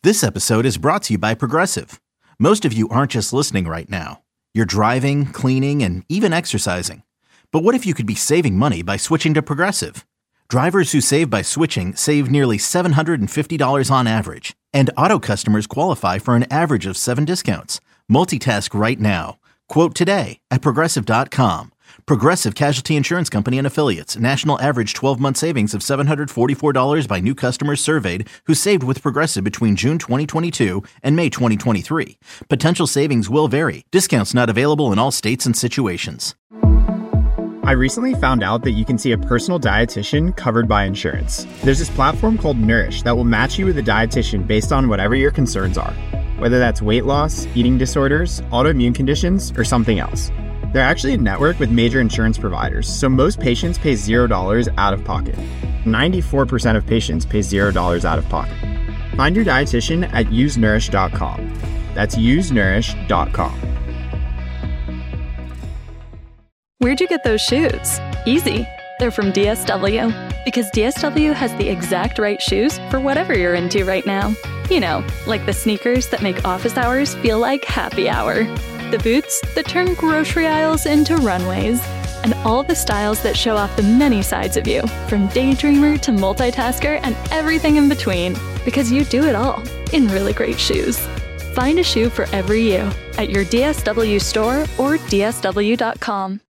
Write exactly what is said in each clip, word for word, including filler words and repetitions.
This episode is brought to you by Progressive. Most of you aren't just listening right now. You're driving, cleaning, and even exercising. But what if you could be saving money by switching to Progressive? Drivers who save by switching save nearly seven hundred fifty dollars on average. And auto customers qualify for an average of seven discounts. Multitask right now. Quote today at Progressive dot com. Progressive Casualty Insurance Company and Affiliates. National average twelve-month savings of seven hundred forty-four dollars by new customers surveyed who saved with Progressive between June twenty twenty-two and May twenty twenty-three. Potential savings will vary. Discounts not available in all states and situations. I recently found out that you can see a personal dietitian covered by insurance. There's this platform called Nourish that will match you with a dietitian based on whatever your concerns are, whether that's weight loss, eating disorders, autoimmune conditions, or something else. They're actually a network with major insurance providers, so most patients pay zero dollars out of pocket. ninety-four percent of patients pay zero dollars out of pocket. Find your dietitian at use nourish dot com. That's use nourish dot com. Where'd you get those shoes? Easy. They're from D S W. Because D S W has the exact right shoes for whatever you're into right now. You know, like the sneakers that make office hours feel like happy hour. The boots that turn grocery aisles into runways. And all the styles that show off the many sides of you, from daydreamer to multitasker and everything in between. Because you do it all in really great shoes. Find a shoe for every you at your D S W store or D S W dot com.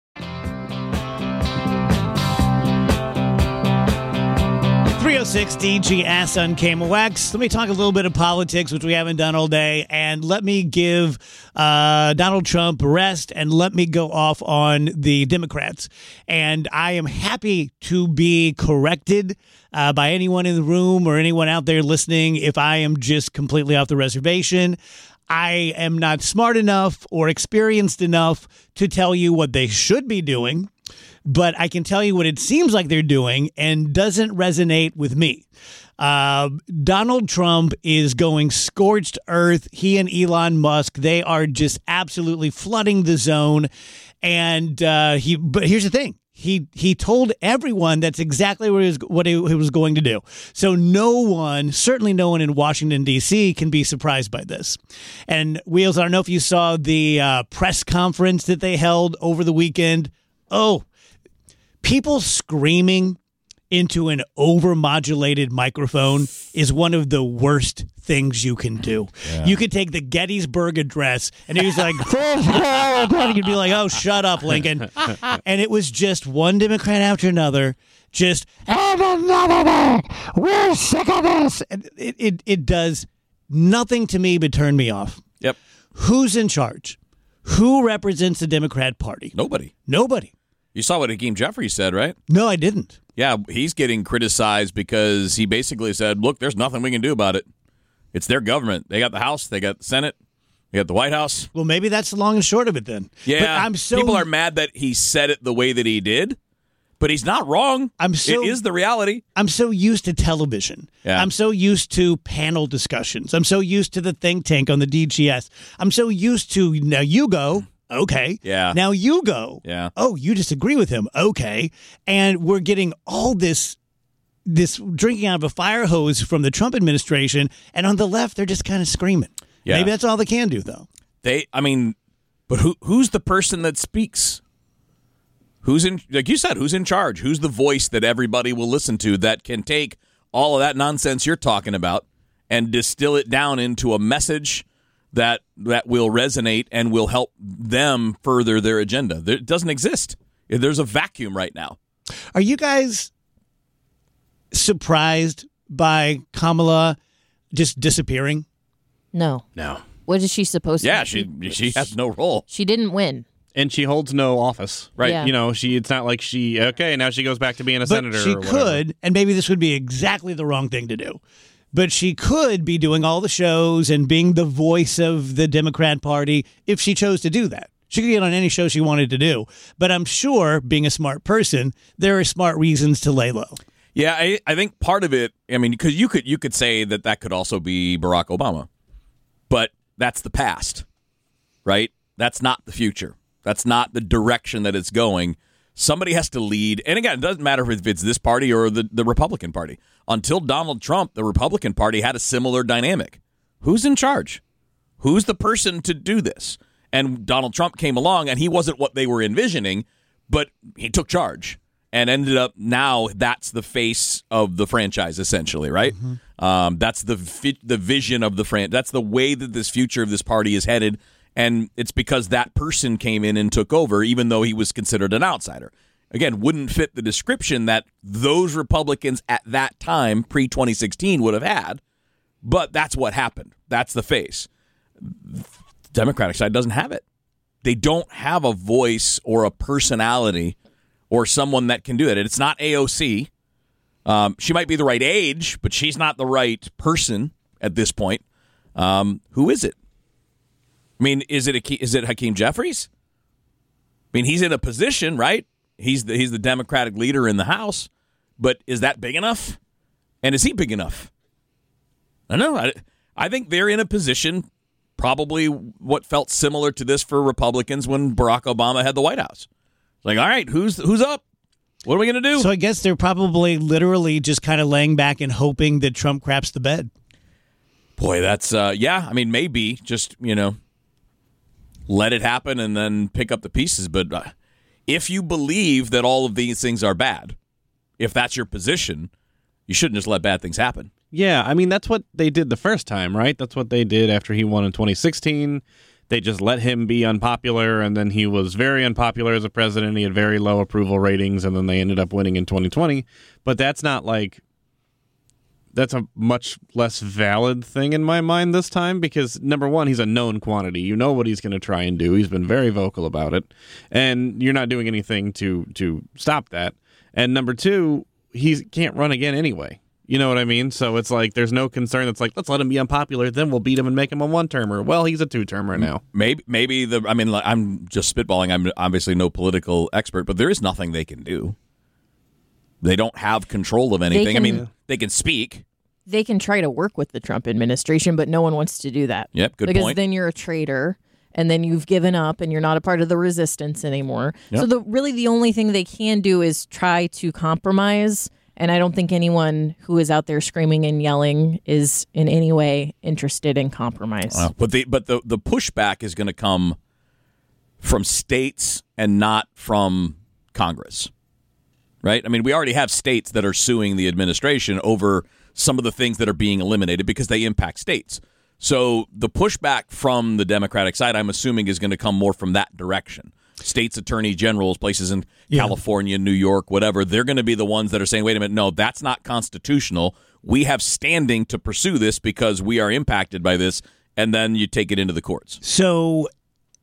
three oh six D G S on K M O X. Let me talk a little bit of politics, which we haven't done all day, and let me give uh, Donald Trump a rest, and let me go off on the Democrats. And I am happy to be corrected uh, by anyone in the room or anyone out there listening if I am just completely off the reservation. I am not smart enough or experienced enough to tell you what they should be doing, but I can tell you what it seems like they're doing and doesn't resonate with me. Uh, Donald Trump is going scorched earth. He and Elon Musk, they are just absolutely flooding the zone. And uh, he, but here's the thing. He he told everyone that's exactly what he, was, what he was going to do. So no one, certainly no one in Washington, D C can be surprised by this. And Wheels, I don't know if you saw the uh, press conference that they held over the weekend. Oh, people screaming into an over-modulated microphone is one of the worst things you can do. Yeah. You could take the Gettysburg Address, and he was like, you'd be like, oh, shut up, Lincoln. And it was just one Democrat after another, just, and another, we're sick of this. And it, it, it does nothing to me but turn me off. Yep. Who's in charge? Who represents the Democrat Party? Nobody. Nobody. You saw what Hakeem Jeffries said, right? No, I didn't. Yeah, he's getting criticized because he basically said, look, there's nothing we can do about it. It's their government. They got the House, they got the Senate, they got the White House. Well, maybe that's the long and short of it then. Yeah, but I'm so, people are mad that he said it the way that he did, but he's not wrong. I'm so, it is the reality. I'm so used to television. Yeah. I'm so used to panel discussions. I'm so used to the think tank on the D G S. I'm so used to, now you go. Okay. Yeah. Now you go. Yeah. Oh, you disagree with him. Okay. And we're getting all this this drinking out of a fire hose from the Trump administration, and on the left they're just kind of screaming. Yeah. Maybe that's all they can do, though. They I mean, but who who's the person that speaks? Who's in, like you said, who's in charge? Who's the voice that everybody will listen to that can take all of that nonsense you're talking about and distill it down into a message that that will resonate and will help them further their agenda? There, it doesn't exist. There's a vacuum right now. Are you guys surprised by Kamala just disappearing? No. No. What is she supposed yeah, to do? Yeah, she she has no role. She didn't win. And she holds no office, right? Yeah. You know, she. It's not like she, okay, now she goes back to being a but senator she or whatever. could, and maybe this would be exactly the wrong thing to do, but she could be doing all the shows and being the voice of the Democrat Party if she chose to do that. She could get on any show she wanted to do. But I'm sure, being a smart person, there are smart reasons to lay low. Yeah, I, I think part of it, I mean, because you could you could say that that could also be Barack Obama. But that's the past, right? That's not the future. That's not the direction that it's going. Somebody has to lead. And again, it doesn't matter if it's this party or the, the Republican Party. Until Donald Trump, the Republican Party had a similar dynamic. who's in charge? Who's the person to do this? And Donald Trump came along, and he wasn't what they were envisioning, but he took charge and ended up now that's the face of the franchise, essentially, right? Mm-hmm. Um, that's the fi- the vision of the franchise. That's the way that this future of this party is headed, and it's because that person came in and took over, even though he was considered an outsider. Again, wouldn't fit the description that those Republicans at that time, pre twenty sixteen, would have had, but that's what happened. That's the face. The Democratic side doesn't have it. They don't have a voice or a personality or someone that can do it. It's not A O C. Um, she might be the right age, but she's not the right person at this point. Um, who is it? I mean, is it a, is it Hakeem Jeffries? I mean, he's in a position, right? He's the, he's the Democratic leader in the House, but is that big enough? And is he big enough? I don't know. I, I think they're in a position, probably what felt similar to this for Republicans when Barack Obama had the White House. It's like, all right, who's who's up? What are we going to do? So I guess they're probably literally just kind of laying back and hoping that Trump craps the bed. Boy, that's, uh, yeah, I mean, maybe just, you know, let it happen and then pick up the pieces. But uh, if you believe that all of these things are bad, if that's your position, you shouldn't just let bad things happen. Yeah, I mean, that's what they did the first time, right? That's what they did after he won in twenty sixteen. They just let him be unpopular, and then he was very unpopular as a president. He had very low approval ratings, and then they ended up winning in twenty twenty. But that's not like, that's a much less valid thing in my mind this time because, number one, he's a known quantity. You know what he's going to try and do. He's been very vocal about it, and you're not doing anything to, to stop that. And number two, he can't run again anyway. You know what I mean? So it's like there's no concern that's like, let's let him be unpopular, then we'll beat him and make him a one-termer. Well, he's a two-termer now. Maybe maybe the I mean I'm just spitballing. I'm obviously no political expert, but there is nothing they can do. They don't have control of anything. Can, I mean, they can speak. They can try to work with the Trump administration, but no one wants to do that. Yep, good because point. Because then you're a traitor, and then you've given up, and you're not a part of the resistance anymore. Yep. So the really the only thing they can do is try to compromise. And I don't think anyone who is out there screaming and yelling is in any way interested in compromise. Uh, but the but the, the pushback is going to come from states and not from Congress, right? I mean, we already have states that are suing the administration over some of the things that are being eliminated because they impact states. So the pushback from the Democratic side, I'm assuming, is going to come more from that direction. States attorney generals, places in yeah. California, New York, whatever, they're going to be the ones that are saying, wait a minute, no, that's not constitutional. We have standing to pursue this because we are impacted by this, and then you take it into the courts. So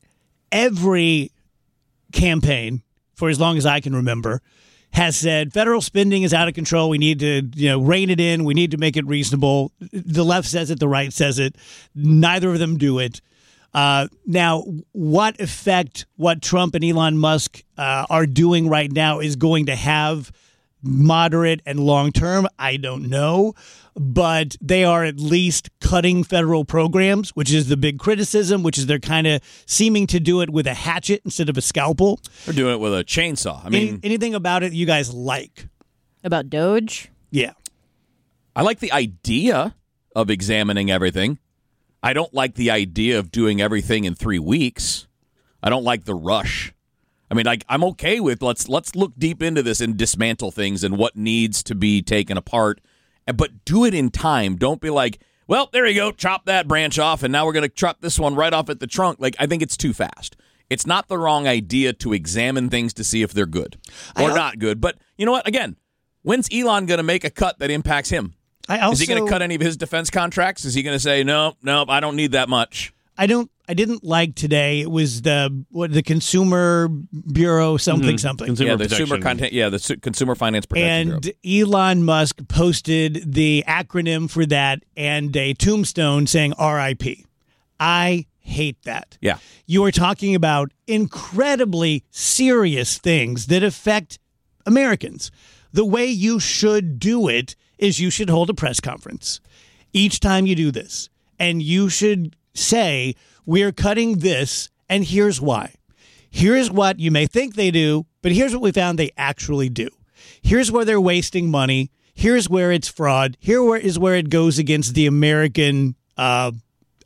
every campaign, for as long as I can remember, has said federal spending is out of control. We need to, you know, rein it in. We need to make it reasonable. The left says it. The right says it. Neither of them do it. Uh, now, what effect what Trump and Elon Musk uh, are doing right now is going to have moderate and long term, I don't know. But they are at least cutting federal programs, which is the big criticism, which is they're kind of seeming to do it with a hatchet instead of a scalpel. They're doing it with a chainsaw. I mean, Any, anything about it you guys like? About Doge? Yeah. I like the idea of examining everything. I don't like the idea of doing everything in three weeks. I don't like the rush. I mean, like, I'm okay with let's let's look deep into this and dismantle things and what needs to be taken apart, but do it in time. Don't be like, well, there you go, chop that branch off, and now we're going to chop this one right off at the trunk. Like, I think it's too fast. It's not the wrong idea to examine things to see if they're good or not good. But you know what? Again, when's Elon going to make a cut that impacts him? I also, Is he going to cut any of his defense contracts? Is he going to say, no, no, I don't need that much? I don't. I didn't like today. It was the what the Consumer Bureau something mm-hmm. something. Consumer yeah, the protection. consumer content. Yeah, the su- Consumer Finance Protection and Bureau. Elon Musk posted the acronym for that and a tombstone saying R I P. I hate that. Yeah, you are talking about incredibly serious things that affect Americans. The way you should do it is you should hold a press conference each time you do this. And you should say, we're cutting this, and here's why. Here's what you may think they do, but here's what we found they actually do. Here's where they're wasting money. Here's where it's fraud. Here is where it goes against the American uh,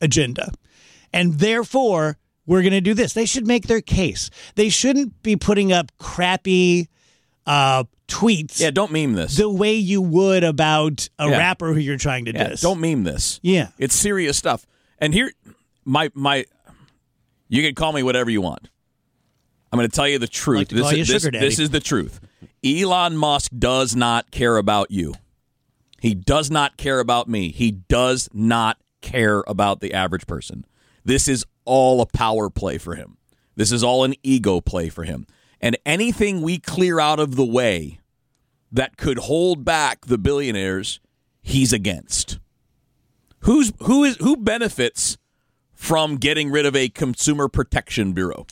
agenda. And therefore, we're going to do this. They should make their case. They shouldn't be putting up crappy uh, tweets. Yeah, don't meme this. The way you would about a Yeah. rapper who you're trying to Yeah, diss. don't meme this. Yeah. It's serious stuff. And here, my my, you can call me whatever you want. I'm going to tell you the truth. like to this, call you is, this, sugar daddy. this is the truth. Elon Musk does not care about you. He does not care about me. He does not care about the average person. This is all a power play for him. This is all an ego play for him. And anything we clear out of the way that could hold back the billionaires, he's against. Who's who is who benefits from getting rid of a consumer protection bureau?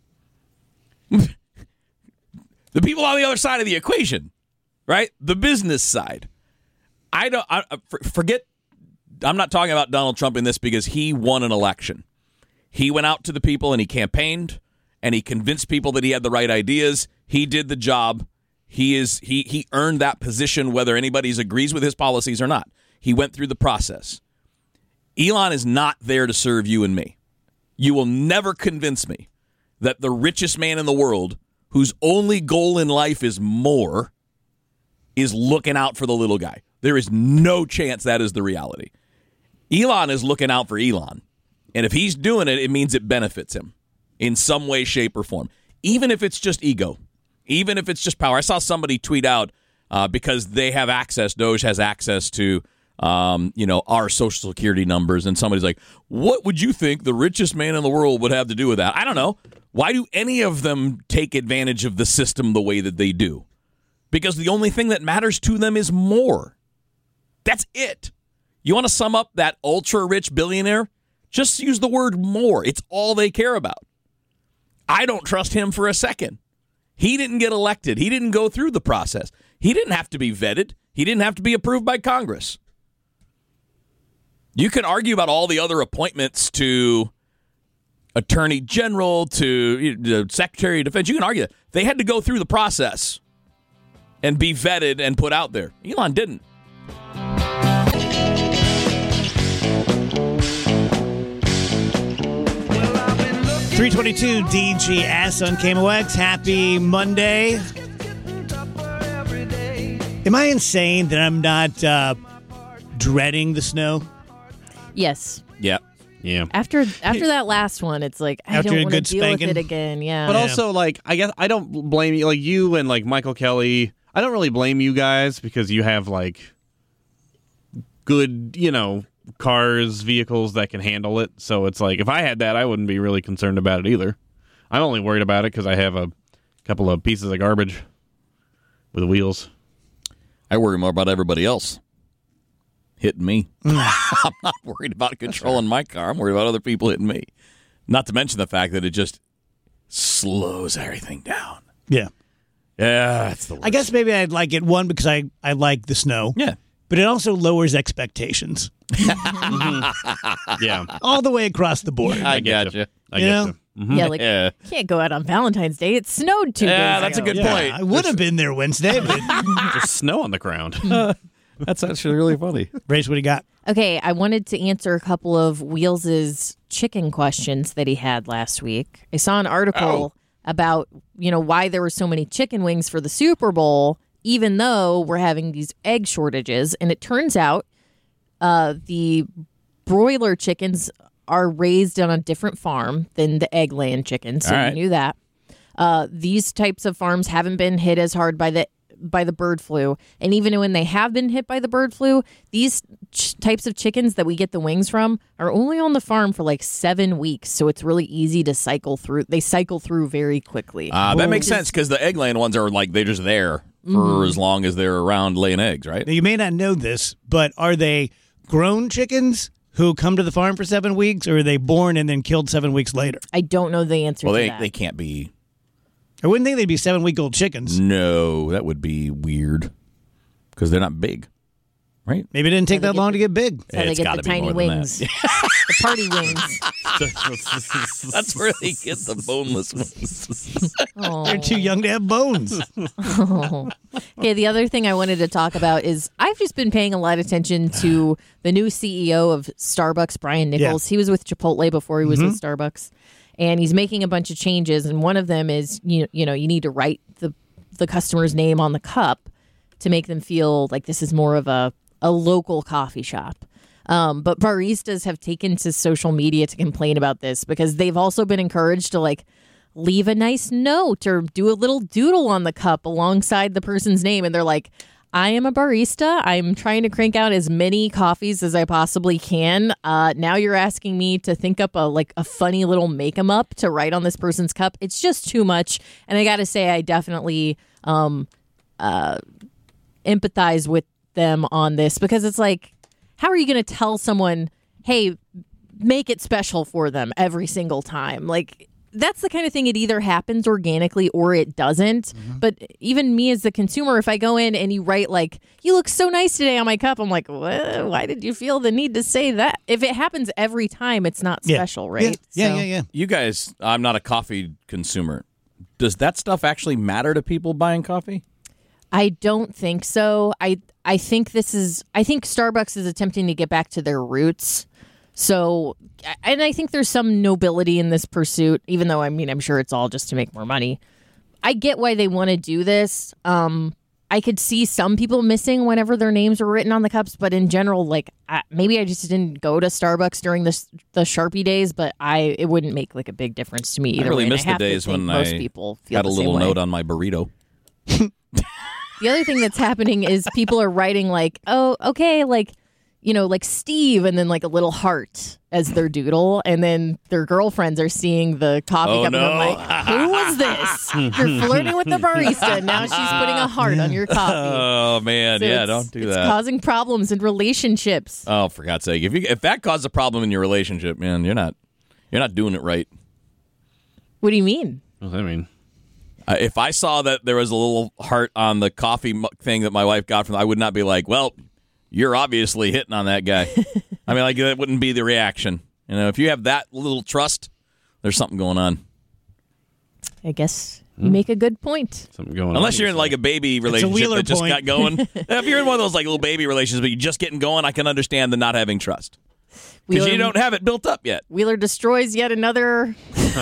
The people on the other side of the equation, right? The business side. I don't I, forget. I'm not talking about Donald Trump in this because he won an election. He went out to the people and he campaigned and he convinced people that he had the right ideas. He did the job. He is he he earned that position whether anybody agrees with his policies or not. He went through the process. Elon is not there to serve you and me. You will never convince me that the richest man in the world, whose only goal in life is more, is looking out for the little guy. There is no chance that is the reality. Elon is looking out for Elon. And if he's doing it, it means it benefits him in some way, shape, or form. Even if it's just ego. Even if it's just power. I saw somebody tweet out uh, because they have access, Doge has access to um, you know, our social security numbers. And somebody's like, what would you think the richest man in the world would have to do with that? I don't know. Why do any of them take advantage of the system the way that they do? Because the only thing that matters to them is more. That's it. You want to sum up that ultra-rich billionaire? Just use the word more. It's all they care about. I don't trust him for a second. He didn't get elected. He didn't go through the process. He didn't have to be vetted. He didn't have to be approved by Congress. You can argue about all the other appointments to Attorney General, to the Secretary of Defense. You can argue that. They had to go through the process and be vetted and put out there. Elon didn't. three twenty-two D G S on K M O X. Happy Monday. Am I insane that I'm not uh, dreading the snow? Yes. Yeah. Yeah. After after that last one, it's like I After don't a want to good deal spanking? with it again. Yeah. But also, like, I guess I don't blame you. Like, you and, like, Michael Kelly, I don't really blame you guys because you have, like, good, you know, cars, vehicles that can handle it. So it's like, if I had that, I wouldn't be really concerned about it either. I'm only worried about it because I have a couple of pieces of garbage with wheels. I worry more about everybody else hitting me. I'm not worried about controlling my car. I'm worried about other people hitting me. Not to mention the fact that it just slows everything down. Yeah. Yeah, it's the worst. I guess maybe I'd like it, one, because I, I like the snow. Yeah. But it also lowers expectations Yeah. all the way across the board. I get gotcha. you. I You get know? you. yeah, like Yeah. you can't go out on Valentine's Day. It snowed two Yeah, days that's a ago. good Yeah, point. I would have been there Wednesday, but There's snow on the ground. That's actually really funny. Race, what do you got? Okay, I wanted to answer a couple of Wheels' chicken questions that he had last week. I saw an article Oh. about, you know, why there were so many chicken wings for the Super Bowl, even though we're having these egg shortages. And it turns out uh, the broiler chickens are raised on a different farm than the egg-laying chickens. So All you right. knew that. Uh, these types of farms haven't been hit as hard by the by the bird flu. And even when they have been hit by the bird flu, these ch- types of chickens that we get the wings from are only on the farm for like seven weeks. So it's really easy to cycle through. They cycle through very quickly. Uh, that makes Which is- sense because the egg laying ones are like they're just there for as long as they're around laying eggs, right? Now, you may not know this, but are they grown chickens who come to the farm for seven weeks, or are they born and then killed seven weeks later? I don't know the answer Well, to they that. they can't be. I wouldn't think they'd be seven-week-old chickens. No, that would be weird because they're not big. right? Maybe it didn't take they that get long the- to get big. That's how they It's get gotta the be tiny more than wings. that. The party wings. That's where they get the boneless ones. Oh. They're too young to have bones. Oh. Okay, the other thing I wanted to talk about is I've just been paying a lot of attention to the new C E O of Starbucks, Brian Nichols. Yeah. He was with Chipotle before he was Mm-hmm. with Starbucks, and he's making a bunch of changes. And one of them is you you know you need to write the the customer's name on the cup to make them feel like this is more of a a local coffee shop. Um, but baristas have taken to social media to complain about this because they've also been encouraged to like leave a nice note or do a little doodle on the cup alongside the person's name. And they're like, I am a barista. I'm trying to crank out as many coffees as I possibly can. Uh, now you're asking me to think up a like a funny little make 'em up to write on this person's cup. It's just too much. And I got to say, I definitely um, uh, empathize with them on this because it's like, how are you going to tell someone, hey, make it special for them every single time? Like, that's the kind of thing, it either happens organically or it doesn't. Mm-hmm. But even me as the consumer, if I go in and you write like, you look so nice today on my cup, I'm like, what? Why did you feel the need to say that? If it happens every time, it's not Yeah. special, right? Yeah, So- yeah, yeah, yeah. You guys, I'm not a coffee consumer. Does that stuff actually matter to people buying coffee? I don't think so. I I think this is I think Starbucks is attempting to get back to their roots. So, and I think there's some nobility in this pursuit, even though I mean I'm sure it's all just to make more money. I get why they want to do this. Um, I could see some people missing whenever their names were written on the cups, but in general, like I, maybe I just didn't go to Starbucks during the the Sharpie days, but I it wouldn't make like a big difference to me either I really way. And miss the have to days think when most I people feel got a the little same way. note on my burrito. The other thing that's happening is people are writing like, oh, okay, like, you know, like Steve, and then like a little heart as their doodle, and then their girlfriends are seeing the coffee Oh, cup no. and I'm like, who was this? You're flirting with the barista, and now she's putting a heart on your coffee. Oh man, So yeah, it's- don't do it's that. causing problems in relationships. Oh, for God's sake! If you if that caused a problem in your relationship, man, you're not you're not doing it right. What do you mean? What does that mean? Uh, if I saw that there was a little heart on the coffee mu- thing that my wife got from, I would not be like, "Well, you're obviously hitting on that guy." I mean, like that wouldn't be the reaction. You know, if you have that little trust, there's something going on. I guess you make a good point. Something going on. Unless you're in like a baby relationship Wheeler that just point. got going. If you're in one of those like little baby relationships, but you're just getting going, I can understand the not having trust because Wheeler, you don't have it built up yet. Wheeler destroys yet another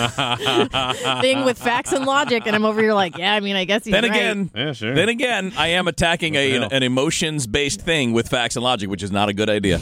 thing with facts and logic, and I'm over here like, yeah, I mean, I guess he's Then right. again, Yeah, sure. then again, I am attacking a, What the hell? an emotions based thing with facts and logic, which is not a good idea.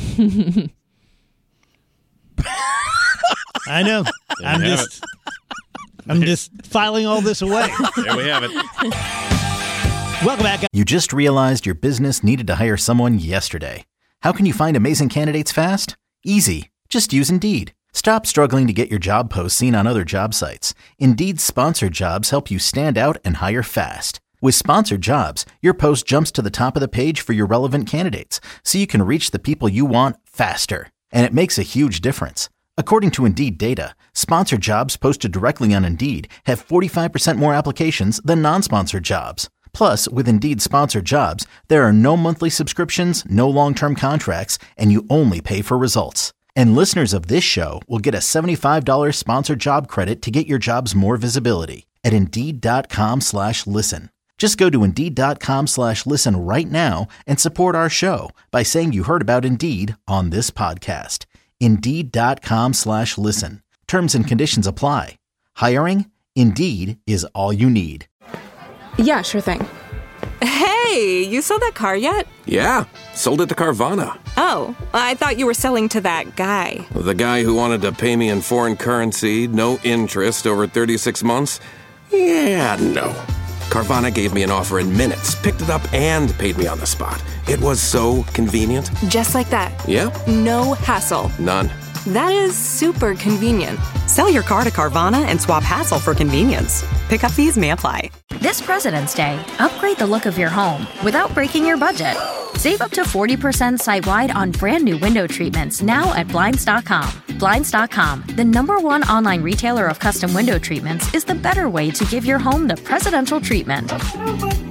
I know. I'm you have just, I'm just filing all this away. There we have it. Welcome back. You just realized your business needed to hire someone yesterday. How can you find amazing candidates fast? Easy. Just use Indeed. Stop struggling to get your job posts seen on other job sites. Indeed's sponsored jobs help you stand out and hire fast. With sponsored jobs, your post jumps to the top of the page for your relevant candidates, so you can reach the people you want faster. And it makes a huge difference. According to Indeed data, sponsored jobs posted directly on Indeed have forty-five percent more applications than non-sponsored jobs. Plus, with Indeed sponsored jobs, there are no monthly subscriptions, no long-term contracts, and you only pay for results. And listeners of this show will get a seventy-five dollars sponsored job credit to get your jobs more visibility at Indeed.com slash listen. Just go to Indeed.com slash listen right now and support our show by saying you heard about Indeed on this podcast. Indeed.com slash listen. Terms and conditions apply. Hiring? Indeed is all you need. Yeah, sure thing. Hey, you sold that car yet? Yeah, sold it to Carvana. Oh, I thought you were selling to that guy. The guy who wanted to pay me in foreign currency, no interest, over thirty-six months? Yeah, no. Carvana gave me an offer in minutes, picked it up, and paid me on the spot. It was so convenient. Just like that. Yeah? No hassle. None. That is super convenient. Sell your car to Carvana and swap hassle for convenience. Pickup fees may apply. This President's Day, upgrade the look of your home without breaking your budget. Save up to forty percent site-wide on brand new window treatments now at Blinds dot com. Blinds dot com, the number one online retailer of custom window treatments, is the better way to give your home the presidential treatment.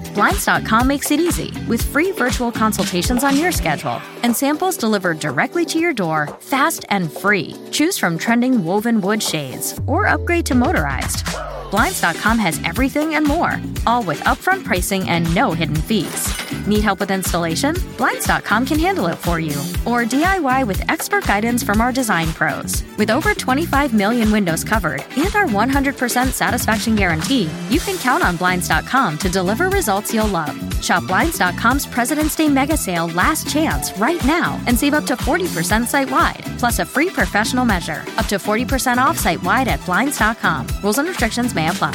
Blinds dot com makes it easy with free virtual consultations on your schedule and samples delivered directly to your door, fast and free. Choose from trending woven wood shades or upgrade to motorized. Blinds dot com has everything and more, all with upfront pricing and no hidden fees. Need help with installation? Blinds dot com can handle it for you. Or D I Y with expert guidance from our design pros. With over twenty-five million windows covered and our one hundred percent satisfaction guarantee, you can count on Blinds dot com to deliver results you'll love. Shop Blinds dot com's President's Day Mega Sale Last Chance right now and save up to forty percent site-wide, plus a free professional measure. Up to forty percent off site-wide at Blinds dot com. Rules and restrictions may apply.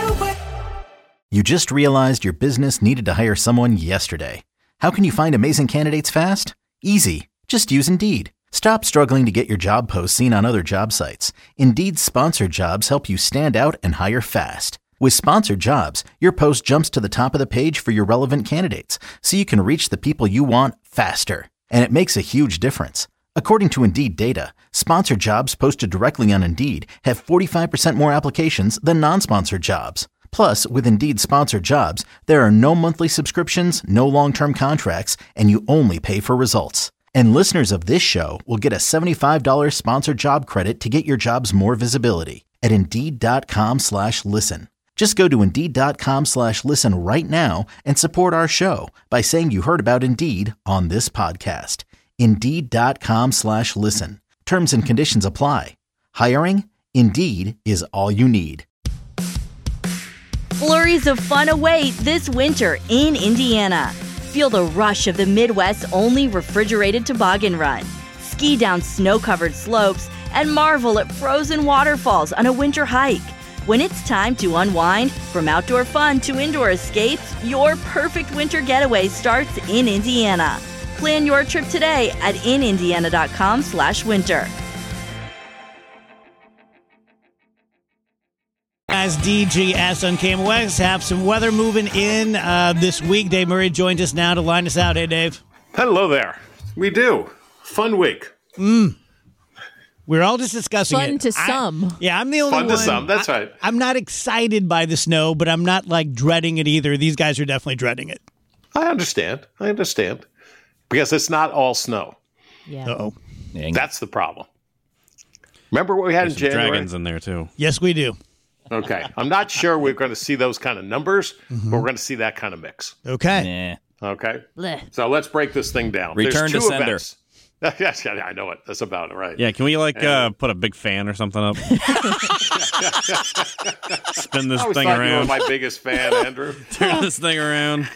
You just realized your business needed to hire someone yesterday. How can you find amazing candidates fast? Easy. Just use Indeed. Stop struggling to get your job posts seen on other job sites. Indeed's sponsored jobs help you stand out and hire fast. With sponsored jobs, your post jumps to the top of the page for your relevant candidates, so you can reach the people you want faster. And it makes a huge difference. According to Indeed data, sponsored jobs posted directly on Indeed have forty-five percent more applications than non-sponsored jobs. Plus, with Indeed sponsored jobs, there are no monthly subscriptions, no long-term contracts, and you only pay for results. And listeners of this show will get a seventy-five dollars sponsored job credit to get your jobs more visibility at Indeed.com slash listen. Just go to Indeed.com slash listen right now and support our show by saying you heard about Indeed on this podcast. Indeed.com slash listen. Terms and conditions apply. Hiring? Indeed is all you need. Flurries of fun await this winter in Indiana. Feel the rush of the Midwest's only refrigerated toboggan run. Ski down snow-covered slopes and marvel at frozen waterfalls on a winter hike. When it's time to unwind, from outdoor fun to indoor escapes, your perfect winter getaway starts in Indiana. Plan your trip today at inindiana.com slash winter. As D G S on K M O X, have some weather moving in uh, this week. Dave Murray joins us now to line us out. Hey, Dave. Hello there. We do. Fun week. Mm. We're all just discussing Fun it. to some. I, yeah, I'm the only Fun one. to some. That's I, right. I'm not excited by the snow, but I'm not like dreading it either. These guys are definitely dreading it. I understand. I understand. Because it's not all snow. Yeah. Uh-oh. That's the problem. Remember what we had There's in some January? dragons in there, too. Yes, we do. Okay. I'm not sure we're going to see those kind of numbers, Mm-hmm. but we're going to see that kind of mix. Okay. Nah. Okay. Blech. So let's break this thing down. Return There's to two sender. events. Yes, I know it. That's about it, right? Yeah, can we, like, And- uh, put a big fan or something up? Spin this I always thing thought you were around. my biggest fan, Andrew. Turn this thing around.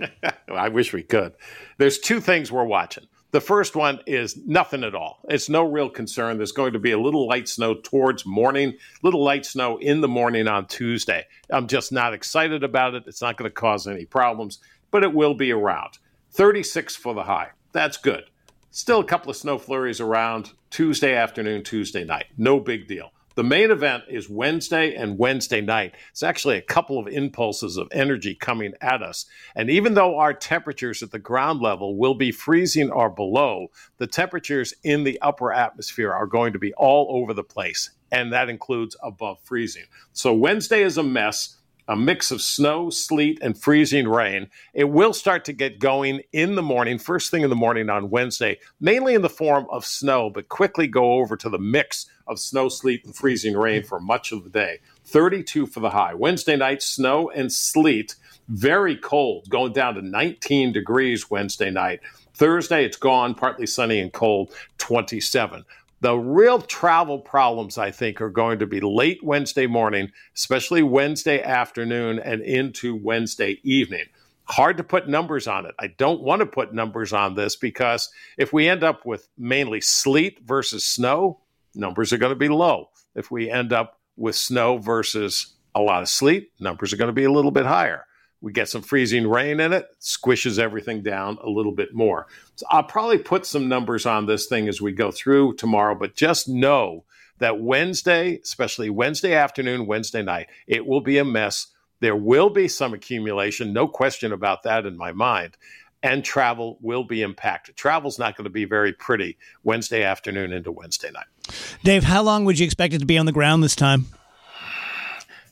I wish we could. There's two things we're watching. The first one is nothing at all. It's no real concern. There's going to be a little light snow towards morning, little light snow in the morning on Tuesday. I'm just not excited about it. It's not going to cause any problems, but it will be around. thirty-six for the high. That's good. Still a couple of snow flurries around Tuesday afternoon, Tuesday night. No big deal. The main event is Wednesday and Wednesday night. It's actually a couple of impulses of energy coming at us. And even though our temperatures at the ground level will be freezing or below, the temperatures in the upper atmosphere are going to be all over the place. And that includes above freezing. So Wednesday is a mess. A mix of snow, sleet, and freezing rain. It will start to get going in the morning, first thing in the morning on Wednesday, mainly in the form of snow, but quickly go over to the mix of snow, sleet, and freezing rain for much of the day. thirty-two for the high. Wednesday night, snow and sleet, very cold, going down to nineteen degrees Wednesday night. Thursday, it's gone, partly sunny and cold, twenty-seven. The real travel problems, I think, are going to be late Wednesday morning, especially Wednesday afternoon and into Wednesday evening. Hard to put numbers on it. I don't want to put numbers on this because if we end up with mainly sleet versus snow, numbers are going to be low. If we end up with snow versus a lot of sleet, numbers are going to be a little bit higher. We get some freezing rain in it, squishes everything down a little bit more. So I'll probably put some numbers on this thing as we go through tomorrow, but just know that Wednesday, especially Wednesday afternoon, Wednesday night, it will be a mess. There will be some accumulation, no question about that in my mind, and travel will be impacted. Travel's not going to be very pretty Wednesday afternoon into Wednesday night. Dave, how long would you expect it to be on the ground this time?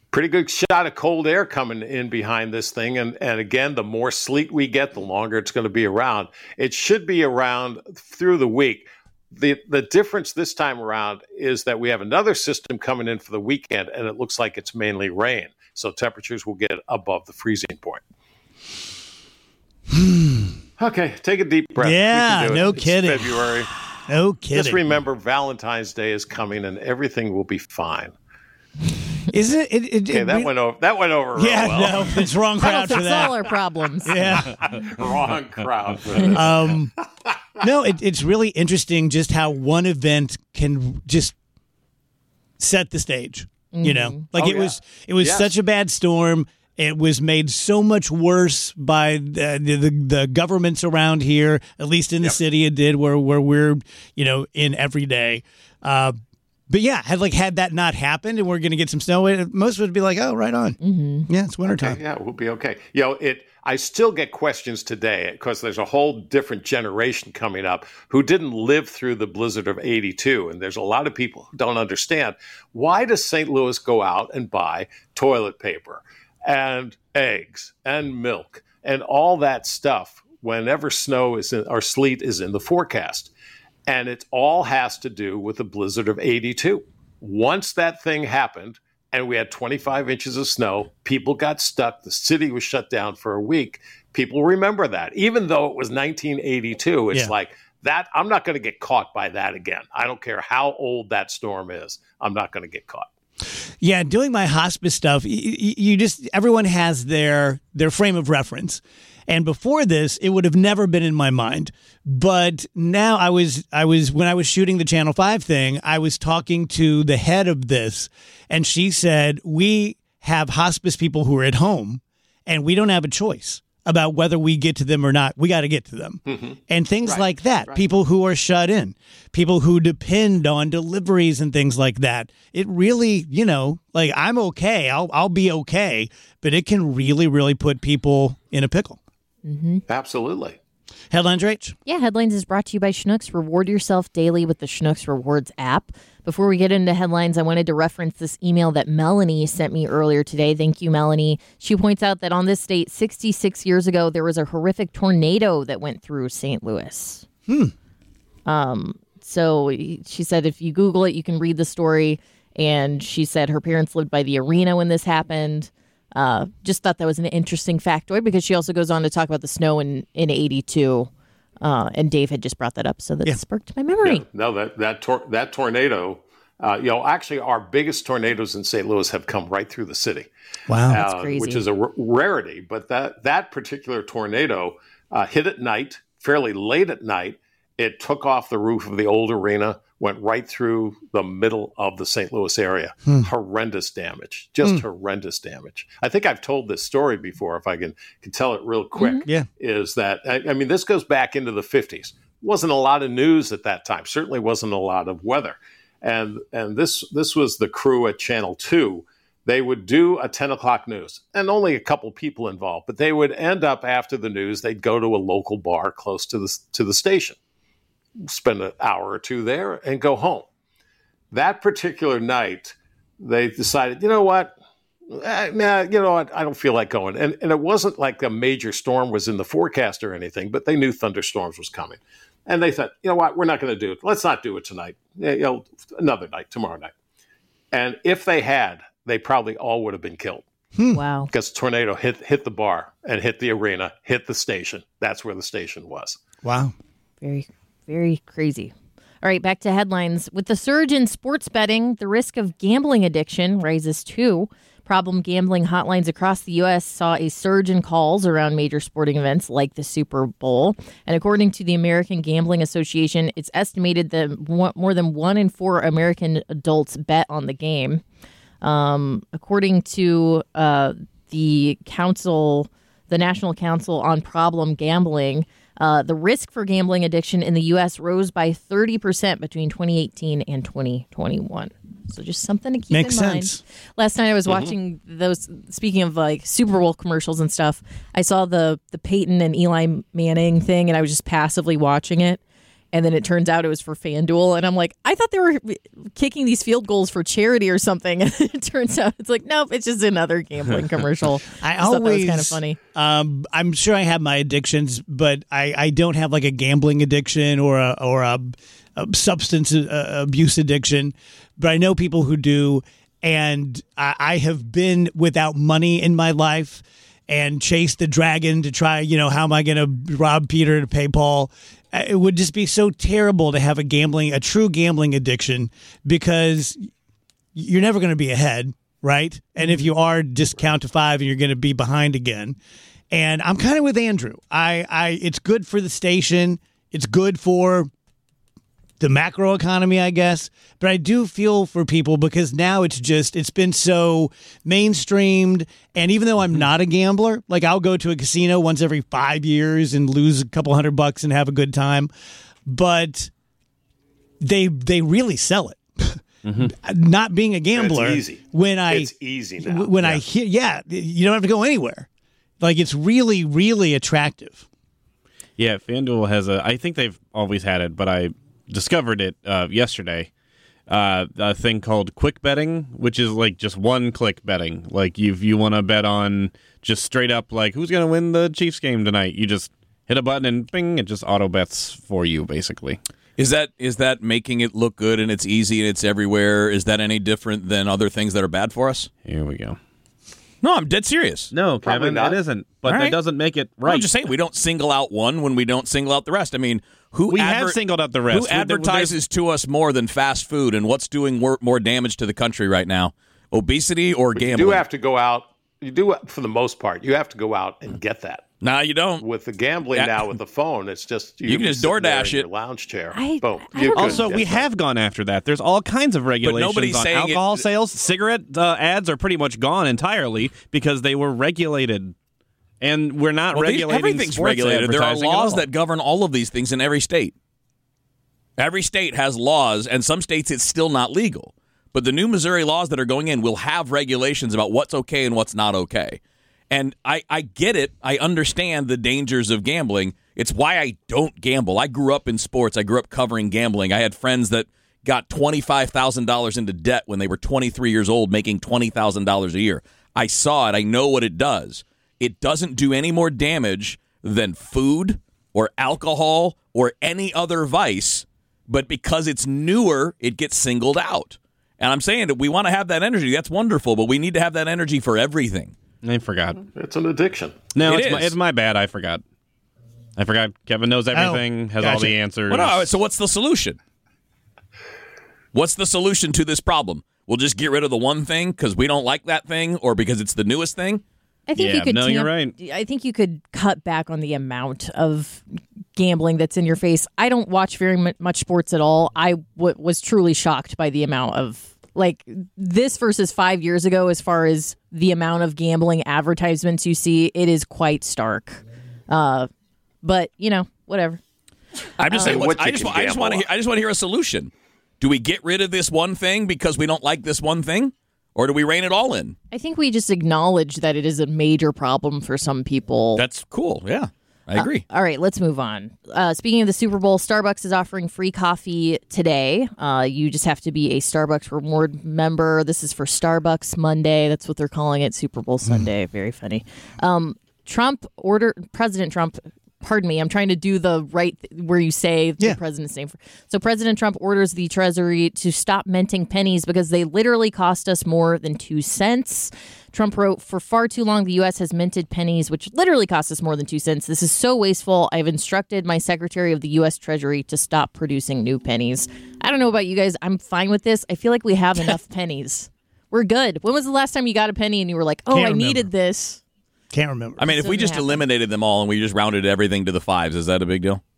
pretty good shot of cold air coming in behind this thing. And, and again, the more sleet we get, the longer it's going to be around. It should be around through the week. The the difference this time around is that we have another system coming in for the weekend, and it looks like it's mainly rain. So temperatures will get above the freezing point. Okay, take a deep breath. Yeah, no it's kidding. February. No kidding. Just remember Valentine's Day is coming, and everything will be fine. Is it? it, it okay, it, that we, went over. That went over. Real yeah, well. no, it's wrong crowd for Fix that. all our problems. Yeah, wrong crowd for this. Um, no, it, it's really interesting just how one event can just set the stage. Mm-hmm. You know, like oh, it yeah. was. It was yes. such a bad storm. It was made so much worse by the the, the governments around here, at least in the yep. city. It did where where we're you know in every day. Uh, But yeah, had like had that not happened and we're going to get some snow, most would be like, oh, right on. Mm-hmm. Yeah, it's wintertime. Okay, yeah, we'll be okay. You know, it. I still get questions today because there's a whole different generation coming up who didn't live through the blizzard of eighty-two. And there's a lot of people who don't understand, why does Saint Louis go out and buy toilet paper and eggs and milk and all that stuff whenever snow is in, or sleet is in the forecast? And it all has to do with the blizzard of eighty-two. Once that thing happened and we had twenty-five inches of snow, people got stuck. The city was shut down for a week. People remember that. Even though it was nineteen eighty-two, it's Yeah. like that. I'm not going to get caught by that again. I don't care how old that storm is. I'm not going to get caught. Yeah, doing my hospice stuff, you, you just everyone has their their frame of reference. And before this, it would have never been in my mind. But now I was, I was when I was shooting the Channel five thing, I was talking to the head of this, and she said, we have hospice people who are at home, and we don't have a choice about whether we get to them or not. We got to get to them. Mm-hmm. And things Right. like that. Right. People who are shut in, people who depend on deliveries and things like that. It really, you know, like I'm okay. I'll, I'll be okay. But it can really, really put people in a pickle. Mm-hmm. Absolutely. Headlines, Rach? Yeah, Headlines is brought to you by Schnucks. Reward yourself daily with the Schnucks Rewards app. Before we get into headlines, I wanted to reference this email that Melanie sent me earlier today. Thank you, Melanie. She points out that on this date, sixty-six years ago, there was a horrific tornado that went through Saint Louis. Hmm. Um. So she said if you Google it, you can read the story. And she said her parents lived by the arena when this happened. Uh, just thought that was an interesting factoid because she also goes on to talk about the snow in, in eighty-two. Uh, and Dave had just brought that up, so that Yeah. sparked my memory. Yeah, no, that that tor- that tornado, uh, you know, actually our biggest tornadoes in Saint Louis have come right through the city. Wow. That's uh, crazy. Which is a r- rarity. But that that particular tornado uh, hit at night, fairly late at night. It took off the roof of the old arena, went right through the middle of the Saint Louis area. Hmm. Horrendous damage, just horrendous damage. I think I've told this story before, if I can, can tell it real quick. Mm-hmm. Yeah. Is that, I, I mean, this goes back into the fifties. Wasn't a lot of news at that time. Certainly wasn't a lot of weather. And and this this was the crew at Channel two. They would do a ten o'clock news, and only a couple people involved. But they would end up after the news, they'd go to a local bar close to the to the station, spend an hour or two there, and go home. That particular night, they decided, you know what? Uh, nah, you know what? I don't feel like going. And, and it wasn't like a major storm was in the forecast or anything, but they knew thunderstorms was coming. And they thought, you know what? We're not going to do it. Let's not do it tonight. You know, another night, tomorrow night. And if they had, they probably all would have been killed. Wow. Because the tornado hit hit the bar and hit the arena, hit the station. That's where the station was. Wow. Very, very crazy. All right, back to headlines. With the surge in sports betting, the risk of gambling addiction rises too. Problem gambling hotlines across the U S saw a surge in calls around major sporting events like the Super Bowl. And according to the American Gambling Association, it's estimated that more than one in four American adults bet on the game. Um, according to uh, the council, the National Council on Problem Gambling, uh, the risk for gambling addiction in the U S rose by thirty percent between twenty eighteen and twenty twenty-one. So just something to keep Makes in mind. sense. Last night I was Mm-hmm. watching those, speaking of like Super Bowl commercials and stuff, I saw the, the Peyton and Eli Manning thing and I was just passively watching it. And then it turns out it was for FanDuel. And I'm like, I thought they were kicking these field goals for charity or something. And it turns out it's like, nope, it's just another gambling commercial. I, I thought always that was kind of funny. Um, I'm sure I have my addictions, but I, I don't have like a gambling addiction or a or a, a substance uh, abuse addiction. But I know people who do, and I, I have been without money in my life and chased the dragon to try. You know, how am I going to rob Peter to pay Paul? It would just be so terrible to have a gambling, a true gambling addiction, because you're never going to be ahead, right? And if you are, just count to five and you're going to be behind again. And I'm kind of with Andrew. I, I, it's good for the station. It's good for the macro economy, I guess. But I do feel for people because now it's just, it's been so mainstreamed. And even though I'm not a gambler, like I'll go to a casino once every five years and lose a couple hundred bucks and have a good time. But they they really sell it. Mm-hmm. Not being a gambler. It's easy. When I, it's easy now. When yeah. I hear, yeah, you don't have to go anywhere. Like it's really, really attractive. Yeah, FanDuel has a, I think they've always had it, but I discovered it uh, yesterday. Uh, a thing called quick betting, which is like just one click betting. Like if you want to bet on just straight up like who's going to win the Chiefs game tonight, you just hit a button and bing, it just auto bets for you basically. Is that is that making it look good and it's easy and it's everywhere? Is that any different than other things that are bad for us? Here we go. No, I'm dead serious. No, Kevin, it isn't. But right. that doesn't make it right. No, I'm just saying we don't single out one when we don't single out the rest. I mean, who we adver- have singled out the rest. Who advertises to us more than fast food, and what's doing more, more damage to the country right now? Obesity or But gambling? You do have to go out. You do, for the most part, you have to go out and get that. No, you don't. With the gambling Yeah. now, with the phone, it's just You can just sit there DoorDash in it. your lounge chair. I- Boom. I You don't- could, Also, yes, we sir. have gone after that. There's all kinds of regulations nobody's on saying alcohol it- sales. Cigarette uh, ads are pretty much gone entirely because they were regulated. And we're not Well, these- regulating everything's sports regulated. There are advertising at laws all. that govern all of these things in every state. Every state has laws, and some states it's still not legal. But the new Missouri laws that are going in will have regulations about what's okay and what's not okay. And I, I get it. I understand the dangers of gambling. It's why I don't gamble. I grew up in sports. I grew up covering gambling. I had friends that got twenty-five thousand dollars into debt when they were twenty-three years old, making twenty thousand dollars a year. I saw it. I know what it does. It doesn't do any more damage than food or alcohol or any other vice, but because it's newer, it gets singled out. And I'm saying that we want to have that energy. That's wonderful, but we need to have that energy for everything. I forgot. It's an addiction. No, It it's, my, is. it's my bad. I forgot. I forgot. Kevin knows everything, has all gotcha. the answers. Well, no, so what's the solution? What's the solution to this problem? We'll just get rid of the one thing because we don't like that thing or because it's the newest thing? I think Yeah, you could. no, you're tamp- right. I think you could cut back on the amount of gambling that's in your face. I don't watch very mu- much sports at all. I w- was truly shocked by the amount of like this versus five years ago. As far as the amount of gambling advertisements you see, it is quite stark. Uh, but you know, whatever. I'm just saying. what what's- I you just, can I just want to. gamble I just want to hear a solution. Do we get rid of this one thing because we don't like this one thing, or do we rein it all in? I think we just acknowledge that it is a major problem for some people. That's cool. Yeah, I agree. Uh, all right, let's move on. Uh, speaking of the Super Bowl, Starbucks is offering free coffee today. Uh, you just have to be a Starbucks reward member. This is for Starbucks Monday. That's what they're calling it, Super Bowl Sunday. Very funny. Um, Trump order President Trump. Pardon me, I'm trying to do the right th- where you say Yeah. the president's name. For, so President Trump orders the Treasury to stop minting pennies because they literally cost us more than two cents. Trump wrote, "For far too long, the U S has minted pennies, which literally cost us more than two cents. This is so wasteful. I've instructed my Secretary of the U S Treasury to stop producing new pennies." I don't know about you guys. I'm fine with this. I feel like we have enough pennies. We're good. When was the last time you got a penny and you were like, oh, Can't I remember. needed this? Can't remember. I mean, if we doesn't just happen. eliminated them all and we just rounded everything to the fives, is that a big deal?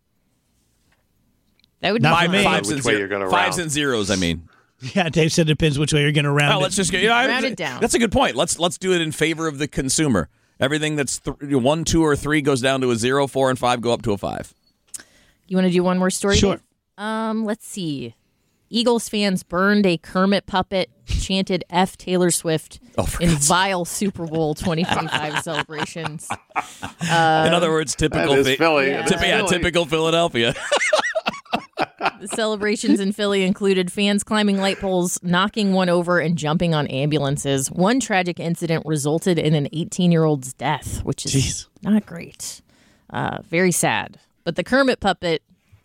That would Not be for me. fine. Fives Which and way zero- you're gonna fives round. and zeros. I mean, Yeah, Dave said it depends which way you're going to round oh, it. let's just get you know, I- Round it down. That's a good point. Let's let's do it in favor of the consumer. Everything that's th- one, two, or three goes down to a zero. Four and five go up to a five. You want to do one more story? Sure. Dave? Um, let's see. Eagles fans burned a Kermit puppet, chanted F Taylor Swift Oh, for in God's vile Super Bowl twenty twenty-five celebrations. in other words, typical That is Phi- Philly. yeah. Typ- yeah, Philly. typical Philadelphia. The celebrations in Philly included fans climbing light poles, knocking one over, and jumping on ambulances. One tragic incident resulted in an eighteen-year-old's death, which is Jeez. not great. Uh, very sad. But the Kermit puppet,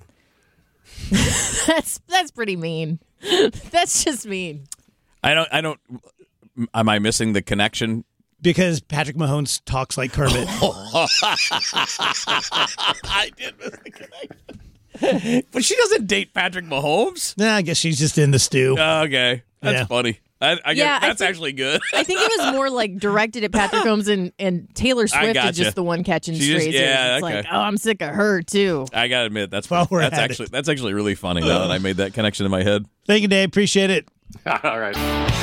that's that's pretty mean. That's just mean. I don't, I don't, am I missing the connection? Because Patrick Mahomes talks like Kermit. I did miss the connection. But she doesn't date Patrick Mahomes? Nah, I guess she's just in the stew. Oh, okay. That's Yeah. funny. I, I Yeah, guess I that's think- actually good. I think it was more like directed at Patrick Mahomes and, and Taylor Swift gotcha. is just the one catching She just- strays. yeah, it's okay. like, oh, I'm sick of her too. I gotta admit, that's Well, we're that's at actually that's actually really funny now that I made that connection in my head. Thank you, Dave. Appreciate it. All right.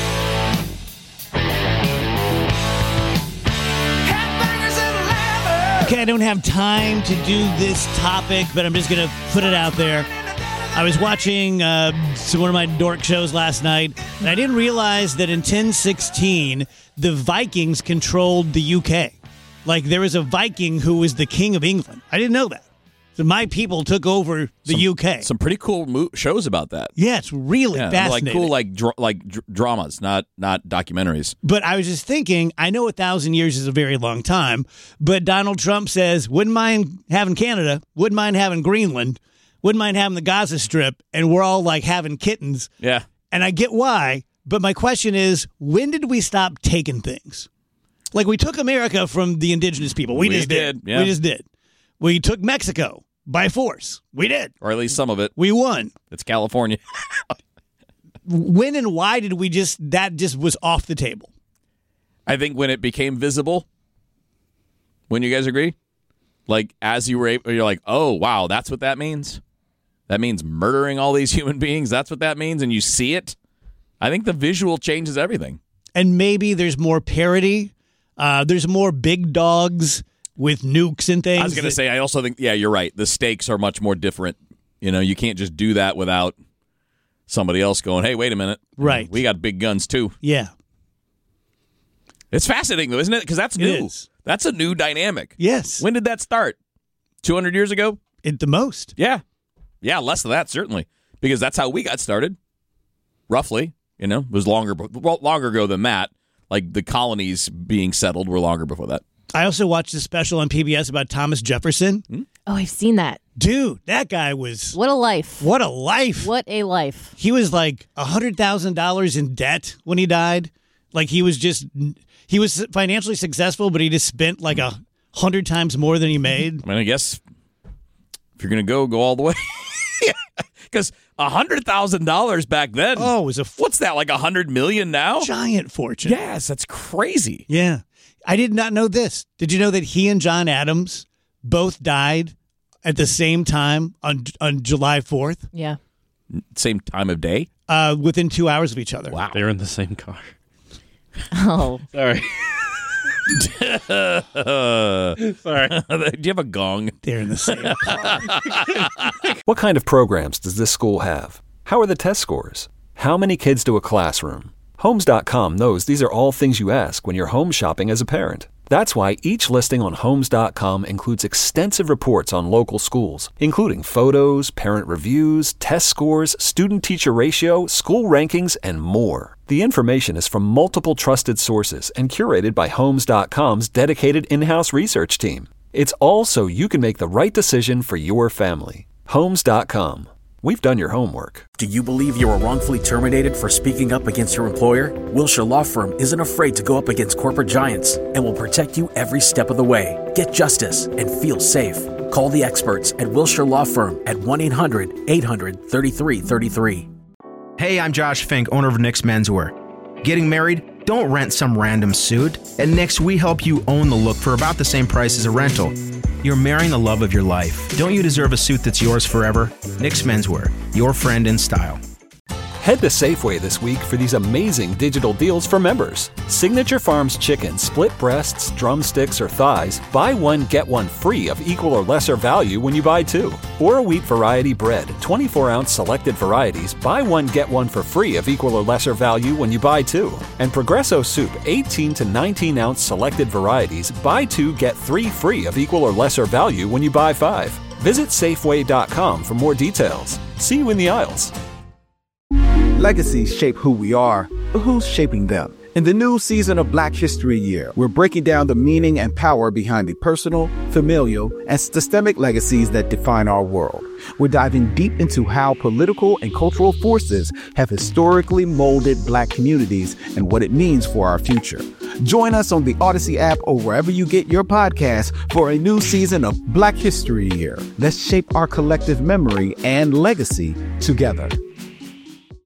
Okay, I don't have time to do this topic, but I'm just going to put it out there. I was watching uh, one of my dork shows last night, and I didn't realize that in ten sixteen, the Vikings controlled the U K. Like, there was a Viking who was the king of England. I didn't know that. So my people took over the Some- U K. Some pretty cool mo- shows about that. Yeah, it's really Yeah, fascinating. like cool, like dr- like dr- dramas, not not documentaries. But I was just thinking, I know a thousand years is a very long time, but Donald Trump says, wouldn't mind having Canada, wouldn't mind having Greenland, wouldn't mind having the Gaza Strip, and we're all like having kittens. Yeah, And I get why, but my question is, when did we stop taking things? Like, we took America from the indigenous people. We, We just did. did, yeah. We just did. We took Mexico by force. We did. or at least some of it. We won. It's California. When and why did we just, that just was off the table? I think when it became visible. When you guys agree, like as you were able, you're like, oh wow, that's what that means. That means murdering all these human beings. That's what that means, and you see it. I think the visual changes everything. And maybe there's more parody. Uh, there's more big dogs with nukes and things. I was going to that- say, I also think, yeah, you're right. The stakes are much more different. You know, you can't just do that without somebody else going, hey, wait a minute. Right. We got big guns, too. Yeah. It's fascinating, though, isn't it? Because that's It new. is. That's a new dynamic. Yes. When did that start? two hundred years ago? At the most. Yeah. Yeah, less than that, certainly. Because that's how we got started, roughly. You know, it was longer, well, longer ago than that. Like the colonies being settled were longer before that. I also watched a special on P B S about Thomas Jefferson. Hmm? Oh, I've seen that. Dude, that guy was... What a life. What a life. What a life. He was like one hundred thousand dollars in debt when he died. Like he was just... He was financially successful, but he just spent like a hundred times more than he made. I mean, I guess if you're going to go, go all the way. Because one hundred thousand dollars back then. Oh, it was a... What's that, like one hundred million dollars now? Giant fortune. Yes, that's crazy. Yeah. I did not know this. Did you know that he and John Adams both died at the same time on on July fourth? Yeah. Same time of day? Uh, within two hours of each other. Wow. They're in the same car. Oh. Sorry. Sorry. Do you have a gong? They're in the same car. What kind of programs does this school have? How are the test scores? How many kids do a classroom? Homes dot com knows these are all things you ask when you're home shopping as a parent. That's why each listing on Homes dot com includes extensive reports on local schools, including photos, parent reviews, test scores, student-teacher ratio, school rankings, and more. The information is from multiple trusted sources and curated by Homes dot com's dedicated in-house research team. It's all so you can make the right decision for your family. Homes dot com. We've done your homework. Do you believe you were wrongfully terminated for speaking up against your employer? Wilshire Law Firm isn't afraid to go up against corporate giants and will protect you every step of the way. Get justice and feel safe. Call the experts at Wilshire Law Firm at one eight hundred eight hundred thirty-three thirty-three. Hey, I'm Josh Fink, owner of Nick's Menswear. Getting married? Don't rent some random suit. At Nick's, we help you own the look for about the same price as a rental. You're marrying the love of your life. Don't you deserve a suit that's yours forever? Nick's Menswear, your friend in style. Head to Safeway this week for these amazing digital deals for members. Signature Farms chicken, split breasts, drumsticks, or thighs, buy one, get one free of equal or lesser value when you buy two. Or wheat variety bread, twenty-four ounce selected varieties, buy one, get one for free of equal or lesser value when you buy two. And Progresso soup, eighteen to nineteen ounce selected varieties, buy two, get three free of equal or lesser value when you buy five. Visit Safeway dot com for more details. See you in the aisles. Legacies shape who we are, but who's shaping them? In the new season of Black History Year, we're breaking down the meaning and power behind the personal, familial, and systemic legacies that define our world. We're diving deep into how political and cultural forces have historically molded Black communities and what it means for our future. Join us on the Odyssey app or wherever you get your podcasts for a new season of Black History Year. Let's shape our collective memory and legacy together.